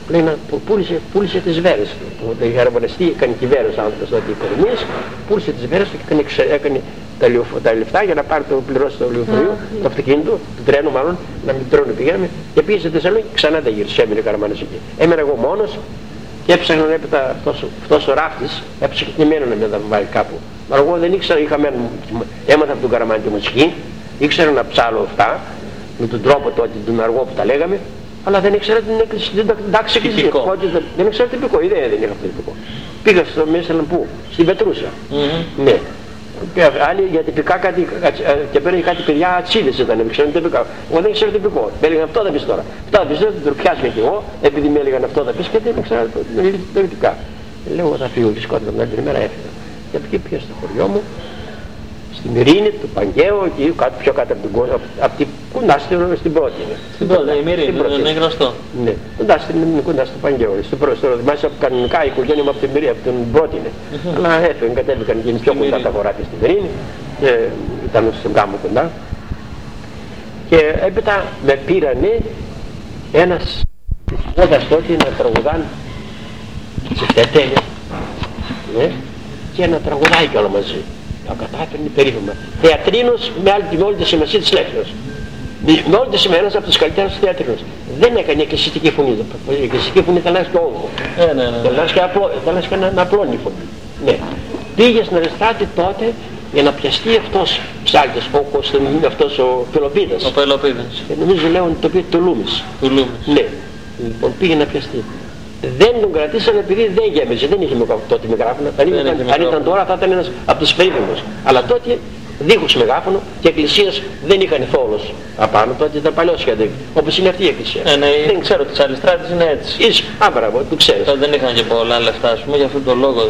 λέει να πούλησε τις βέρες του. Είχε αρμονιστεί, έκανε κυβέρνηση άνθρωπος τότε οικονομίες, πούλησε τις βέρες του και έκανε τα λεφτά για να πάρει πληρώσει το λεωφορείο, το αυτοκίνητο, το τρένο μάλλον, να μην τρώνε πηγαίνουμε και πήγε στη Θεσσαλονίκη και ξανά τα γύρισε, έμεινε Καραμάνης εκεί. Έμενα εγώ μόνος και έψαχνα έπειτα αυτός ο ράφτης, έψαχε και εμένα να με βάλει κάπου. Maar εγώ δεν ήξερα, έμαθα από τον Καραμάνη τη μουσική, ήξερα να ψάλω αυτά, με τον τρόπο τότε, τον αργό που τα λέγαμε, αλλά δεν ήξερα την τάξη εκκλησία. Δεν ήξερα τυπικό, δεν είχα αυτό τυπικό. Πήγα στο μέσα πού, στην Πετρούσα. Ναι. Άλλοι για τυπικά κάτι, και πέραν κάτι παιδιά ατσίδες ήταν, ξέρουν τυπικά. Εγώ δεν ήξερα τυπικό. Με έλεγαν αυτό θα πεις τώρα. Αυτό θα πεις τώρα, το πιάσουμε κι εγώ, επειδή με έλεγαν αυτό θα πεις και δεν ήξερα τυπικά. Λέω θα φύγω και σκότωνα την άλλη μέρα έφυγα. Και από εκεί πήγα στο χωριό μου, στην Ειρήνη, του Παγκαίου, εκεί πιο κάτω από την Κόζα, από την κοντά στην πρώτη. Στην πρώτη, η Ειρήνη, είναι γνωστό. Ναι, κοντά στο Παγκαίου. Μάλιστα κανονικά η οικογένεια μου από την Ειρήνη, από την πρώτη είναι. Αλλά έφυγαν, κατέβηκαν και είναι πιο κοντά τα χωράφια στην Ειρήνη, ήταν στον κάμπο κοντά. Και έπειτα με πήρανε ένας μόδας τότε να τραγουδάνε σε τετέλια. Και ένα τραγουδάει κι όλα μαζί. Τα κατάφερνε περίφημα. Θεατρίνος με όλη τη σημασία της λέξης. Με όλη τη σημασία, ένας από τους καλύτερους θεατρίνους. Δεν έκανε εκκλησιαστική φωνή. Η εκκλησιαστική φωνή θα λες και όγκο. Θα λες και να απλώνει φωνή. Ναι. Πήγε στην Αριστράτη τότε για να πιαστεί αυτός ψάλτης, αυτός ο Πελοπίδας. Ο Πελοπίδας. Νομίζω λέγονται το οποίο του Λούμης. Ναι. Λοιπόν, πήγε να πιαστεί. Δεν τον κρατήσανε επειδή δεν γέμιζε, δεν είχε τότε μεγάφωνο. Αν ήταν τώρα θα ήταν ένας από τους περίφημους. Αλλά τότε δίχως μεγάφωνο και εκκλησίες δεν είχαν θόλος απάνω, τότε ήταν παλιό σχέδιο. Όπως είναι αυτή η εκκλησία. Δεν ξέρω, τις Αλιστράτες είναι έτσι. Άμπραβο, το ξέρεις. Δεν είχαν και πολλά λεφτά, ας πούμε, για αυτόν τον λόγο.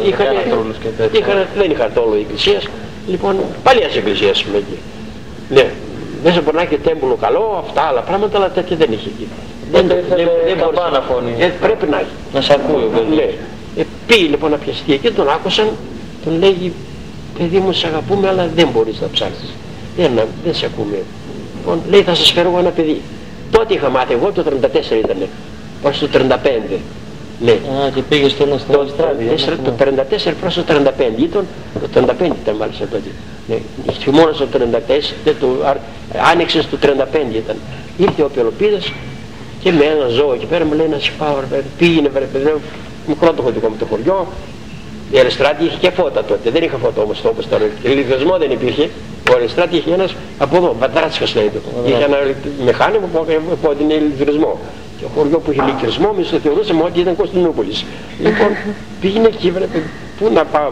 Δεν είχαν θόλο οι εκκλησίες. Λοιπόν, παλιές εκκλησίες με εκεί. Ναι. Μέσα μπορεί να έχει τέμπουλο καλό, αυτά άλλα πράγματα, αλλά τέτοια δεν είχε εκεί. Δεν καμπάνα φωνή. Πρέπει να έχει. Να σ' ακούει ο παιδί. Πήγε λοιπόν να πιαστεί εκεί, τον άκουσαν, τον λέγει παιδί μου σ' αγαπούμε αλλά δεν μπορείς να ψάξεις. Δεν σε ακούμε. Λοιπόν, λέει θα σας φέρω εγώ ένα παιδί. Τότε είχα μάθει εγώ, το 34 ήτανε. Προς το 35. Ναι. Και πήγε στον Αστράδη. Το 34 προς το 35 ήταν, το 35 ήταν μάλιστα τότε. Ναι. Χειμώνας το 34, άνοιξες το 35 ήταν. Ήρθε ο Πελοπίδας και με ένα ζώο εκεί πέρα μου λέει να σου πάω, πήγαινε παιδί, μικρό το δικό μου το χωριό. Η Αριστράτη είχε και φώτα τότε, δεν είχε φώτα όμως όπως τώρα. Ηλεκτρισμό δεν υπήρχε. Ο Αριστράτη είχε ένας από εδώ, Βατράτσικας λέει το. Είχε ένα μηχάνημα που έδινε ηλεκτρισμό. Και ο χωριό που είχε ηλεκτρισμό, εμείς το θεωρούσαμε ότι ήταν Κωνσταντινούπολης. Λοιπόν, πήγαινε εκεί, πού να πάω,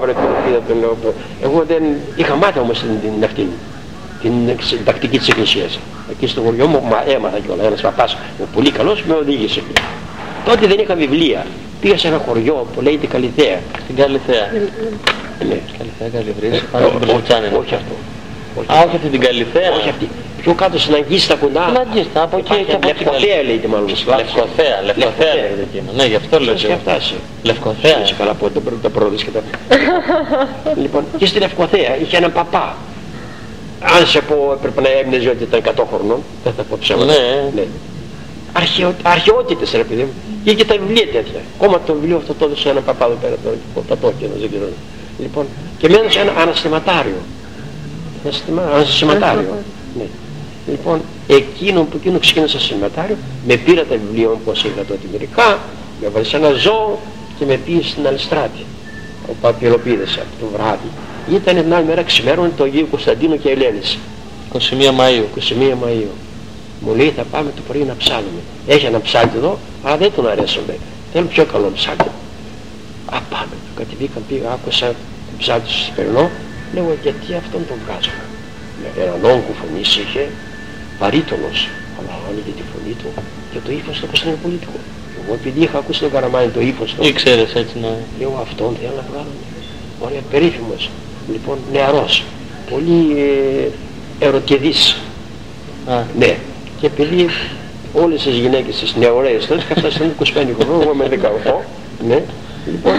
εγώ δεν είχα μάθει όμως την τακτική της εκκλησίας. Εκεί στο χωριό μου έμαθα κιόλας. Ένας παπάς πολύ καλός με οδήγησε. Τότε δεν είχα βιβλία. Πήγα σε ένα χωριό που λέγεται Καλυθέα. Στην Καλυθέα. Ναι. Καλυθέα Καλυβρής, πάνω στην Πρεσβουτσάνη. Όχι αυτό. Όχι αυτή την Καλυθέα. Όχι αυτή. Πιο κάτω στην Αγγίστα κοντά. Στην Αγγίστα, από εκεί και από εκεί. Λευκοθέα λέγεται μάλλον. Λευκοθέα λέγεται εκεί. Ναι, γι' αυτό λέω. Λευκοθέα. Έτσι καλά πω τα πρόοδες και τα. Λοιπόν, και στη Λευκοθέα είχε έναν παπά. Αν σε πω έπρεπε να έμεινε ότι ήταν 100 χρονών, δεν θα πω ψέματα. Ναι. Αρχαιότητες ρε παιδί μου. Είχε και τα βιβλία τέτοια. Ακόμα το βιβλίο αυτό το έδωσε ένα παπά εδώ πέρα, το Πατόκινο, δεν ξέρω. Λοιπόν, και με έδωσε ένα αναστηματάριο. Αναστηματάριο. Ναι. Λοιπόν, εκείνο ξεκίνησα στο σηματάριο, με πήρα τα βιβλία μου πως είχα τότε μερικά, με έβαλε σε ένα ζώο και με πήγε στην Αλιστράτη. Ο Παπιελοπίδας από το βράδυ. Ήταν την άλλη μέρα ξημέρωνε το Αγίου Κωνσταντίνου και Ελένης. 21 Μαΐου. 21 Μαΐου. Μου λέει θα πάμε το πρωί να ψάλουμε. Έχει ένα ψάλτη εδώ, αλλά δεν τον αρέσουμε. Θέλω πιο καλό ψάλτη. Πάμε. Κατεβήκαν, πήγα, άκουσα τον ψάλτη στο Σπερνό. Λέω γιατί αυτόν τον βγάζουμε. Με έναν όγκο φωνής είχε, βαρύτονος, αλλά άνοιγε τη φωνή του και το ύφος του κωνσταντινοπολιτικό. Εγώ επειδή είχα ακούσει τον Καραμάνη το ύφος του. Ήξερες έτσι να. Λέω αυτόν θέλω να βγάλουμε. Ωραία, περίφημος. Λοιπόν, νεαρός. Πολύ ερωτηδής. Ναι. Και επειδή όλες τις γυναίκες τις νεωρές τότε και αυτά ήταν 25 χρονών, εγώ με 18. Ναι. Λοιπόν,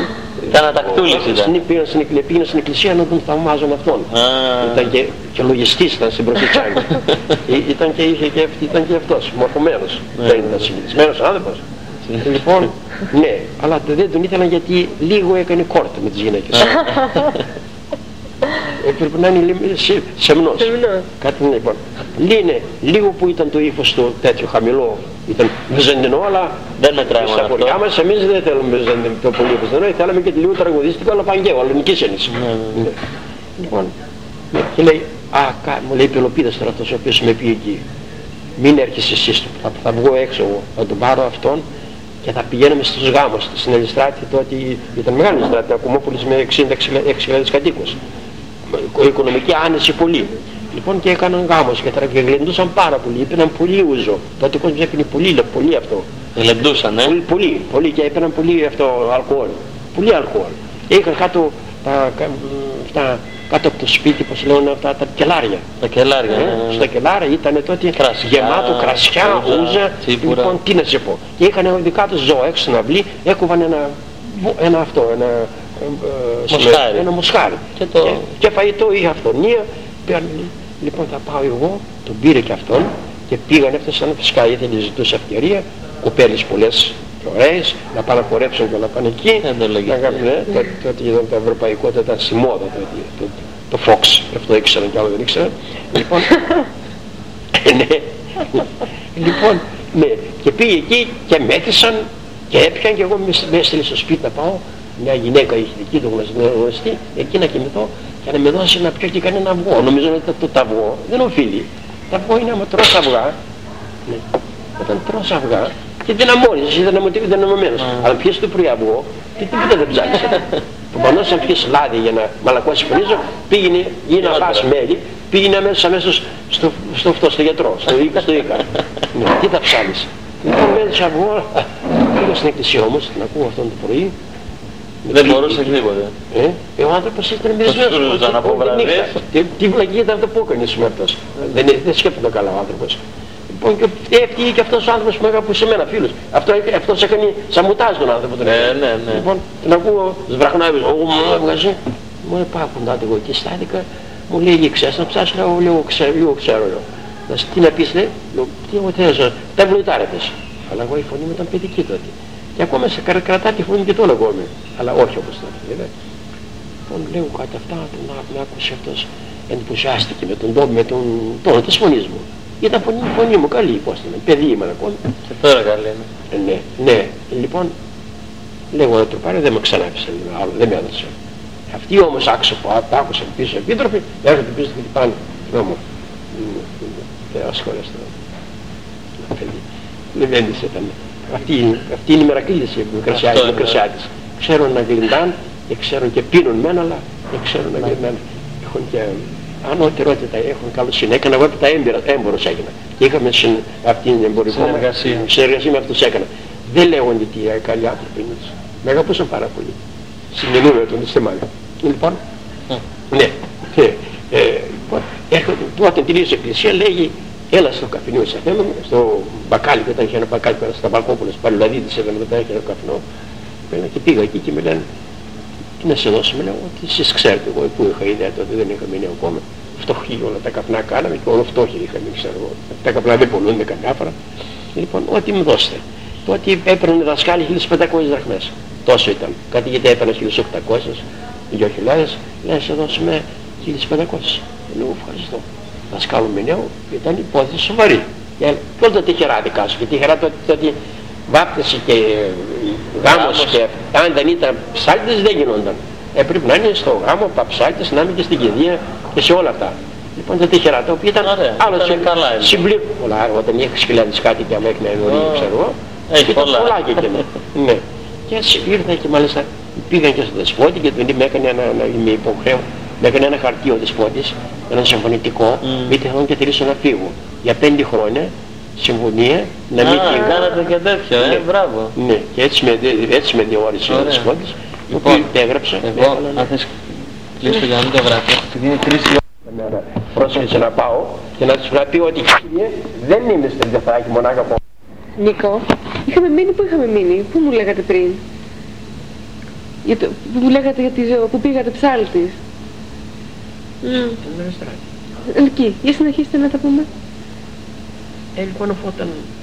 πήγαινα στην εκκλησία να τον θαυμάζουν αυτόν. Ήταν και λογιστής, ήταν στην Προσιτσάκη. Ήταν και αυτός, μορφωμένος. Δεν ήταν συνηθισμένος άνθρωπος. Λοιπόν, ναι, αλλά δεν τον ήθελαν γιατί λίγο έκανε κόρτα με τις γυναίκες. Έπρεπε να είναι σεμνός. Κάτι λοιπόν. Λίγο που ήταν το ύφος του τέτοιο χαμηλό, ήταν βυζαντινό, αλλά δεν μετράει μόνο στα αυτό. χωριά μας εμείς δεν θέλουμε το πολύ βυζαντινό, θέλαμε και λίγο τραγουδίστικο, αλλά παγκαίο, αλλονικής έννοια. Λοιπόν, και λέει, μου λέει Πελοπίδας τώρα αυτός ο οποίος με πήγε εκεί. Μην έρχεσαι εσείς, θα βγω έξω εγώ, θα τον πάρω αυτόν και θα πηγαίνουμε στους γάμους. Στην Ελιστράτη τότε ήταν μεγάλη Ελιστράτη, Ακουμόπολης με 66.000 κατοίκους. Οικονομική άνεση πολύ. Λοιπόν και έκαναν γάμος και γλεντούσαν πάρα πολύ, έπαιρναν πολύ ούζο. Τότε ο κόσμος έπαιρνε πολύ αυτό. Γλεντούσαν, πολύ και έπαιρναν πολύ αυτό αλκοόλ. Πολύ αλκοόλ. Είχαν κάτω από το σπίτι, πώς λένε αυτά, τα κελάρια. Τα κελάρια, στα κελάρια ήταν τότε γεμάτο κρασιά, ούζα, λοιπόν τι να σε πω. Και είχαν δικά τους ζώα έξω στην αυλή, έκοβαν ένα μοσχάρι. Και φαγητό ή αυθονία. Λοιπόν θα πάω εγώ, τον πήρε και αυτόν και πήγαν έφτασαν, φυσικά ήθελε ζητούσε ευκαιρία, κοπέλες πολλές ωραίες, να πάνε να χορέψουν και να πάνε εκεί. Τότε ήταν το ευρωπαϊκό, τότε ήταν στη μόδα το Fox, αυτό ήξεραν κι άλλο δεν ήξεραν. Λοιπόν, ναι, και πήγε εκεί και μέθησαν και έπιαν και εγώ με έστειλε στο σπίτι να πάω. Μια γυναίκα είχε δική του γνωστή, εκεί να κοιμηθώ και να με δώσει να πιω και κανένα αυγό. Νομίζω ότι το αυγό δεν οφείλει. Το αυγό είναι άμα τρως αυγά, ναι. Όταν τρως αυγά και δεν αμμώνεις, δεν αμμωμένος. Αλλά πιες το πρωί αυγό και τίποτα δεν ψάξεις. Προφανώς αν πιες λάδι για να μαλακώσεις φωνίζω, πήγαινε ή να φας μέλι, πήγαινε αμέσως στο γιατρό, στο Ίκα. Τι θα ψάλεις. Λοιπόν μέσα αυγό, πήγα στην εκκλησία όμως, την ακούω αυτόν το πρωί. Δεν μπορούσε τίποτε. Ο άνθρωπος ήταν μεσμένος. Τι βλακία ήταν αυτό που έκανε σήμερα αυτός. Δεν σκέφτεται καλά ο άνθρωπος. Λοιπόν και έφυγε και αυτός ο άνθρωπος που έγραψε σε μένα φίλος. Αυτός έκανε σαμουτάζ τον άνθρωπο. Λοιπόν την ακούω σβραχνάβης. Έβγαζε. Μου λέει πάω κοντά εγώ και στάθηκα. Μου λέει ξέρεις να ψάσεις, λέω ξέρω. Τι να πεις λέει, τι εγώ θέλω, τα βλουτάρετες. Αλλά εγώ η φωνή μου ήταν παιδική τότε. Και ακόμα σε κρατά τη φωνή και το ακόμη. Αλλά όχι όπως τότε. Λοιπόν λέω κάτι αυτά, τον άκουσε αυτός. Εντυπωσιάστηκε με τον τόνο της φωνής μου. Ήταν φωνή μου καλή, πώς ήταν, παιδί ήμουν ακόμη. Και τώρα καλή είναι. Ναι. Λοιπόν, λέγω να το πάρει, δεν με ξανάφησε άλλο, δεν με έδωσε. Αυτοί όμως άκουσαν πίσω επίτροποι, έρχονται πίσω και πάνε. Νόμο, δεν ασχολέστε. Λεβέντης ήταν. Αυτή είναι η μερακλήδηση η μικρασιάτης. Ξέρουν να γλυντάν και ξέρουν και πίνουν μένα, αλλά δεν ξέρουν να γλυντάν. Έχουν και ανώτερότητα, έχουν καλοσύνη. Έκανα εγώ τα έμπορος έκανα. Και είχαμε αυτήν την εμπορικό συνεργασία με αυτούς έκανα. Δεν λέγονται τι καλοί άνθρωποι είναι. Με αγαπούσαν πάρα πολύ. Συνεννοούμε τον Ιστεμάγα. Λοιπόν, ναι. Όταν τελείωσε η εκκλησία λέγει έλα στο καφενείο σε θέλω, στο μπακάλι, όταν είχε ένα μπακάλι πέρα στα Βαλκόπουλες, Παλαιολαδίτης έκανε μετά είχε ένα καφενό. Και πήγα εκεί και με λένε, τι να σε δώσω, με λέω, ότι εσείς ξέρετε εγώ που είχα ιδέα τότε, δεν είχα μείνει ακόμα. Φτωχοί όλα τα καπνά κάναμε και όλο φτώχοι είχαμε, ξέρω εγώ. Τα καπνά δεν πολλούνται καμιά. Λοιπόν, ό,τι μου δώσετε. Τότε έπαιρνε δασκάλι 1.500 δραχμές. Τόσο ήταν. Κάτι γιατί έπαιρνε 1.800, 2.000, λέει σε δώσουμε 1.500. Λέω ευχαριστώ. Δασκάλου με νέο, ήταν υπόθεση σοβαρή. Και όλα τα τυχερά δικά σου. Και τυχερά τότε βάπτιση και γάμος και αν δεν ήταν ψάλτες δεν γινόταν. Πρέπει να είναι στο γάμο παψάλτες, να είναι και στην κηδεία και σε όλα αυτά. Λοιπόν τα τυχερά τα οποία ήταν άλλο συμπλήρω. Πολλά άρα όταν είχες χιλιάδες κάτι και άμα έκανα ενωρί, ξέρω εγώ. Έχει πολλά. Και ναι. Και έτσι ήρθα και μάλιστα πήγαν και στο δεσπότη και τον είπε έκανε με υποχρέω. Με έκανε ένα χαρτί ο δεσπότης, ένα συμφωνητικό, είτε θέλω και θελήσω να φύγω. Για 5 χρόνια συμφωνία να μην φύγω. Κάνατε και τέτοιο, μπράβο. Ναι, και έτσι με διόρισε ο δεσπότης, ο οποίος υπέγραψε. Αν θες κλείσω για να μην το βρати, επειδή είναι 3 ώρα. Πρόσχεσε να πάω και να τους πει ότι δεν είμαι στην Δεθράκη μονάχα από. Νίκο, πού είχαμε μείνει, πού μου λέγατε πριν. Που μου λέγατε για τη ζωή, που πήγατε ψάλτης. Στην Ελιστράτη. Εκεί, για συνεχίστε να τα πούμε. Λοιπόν, όταν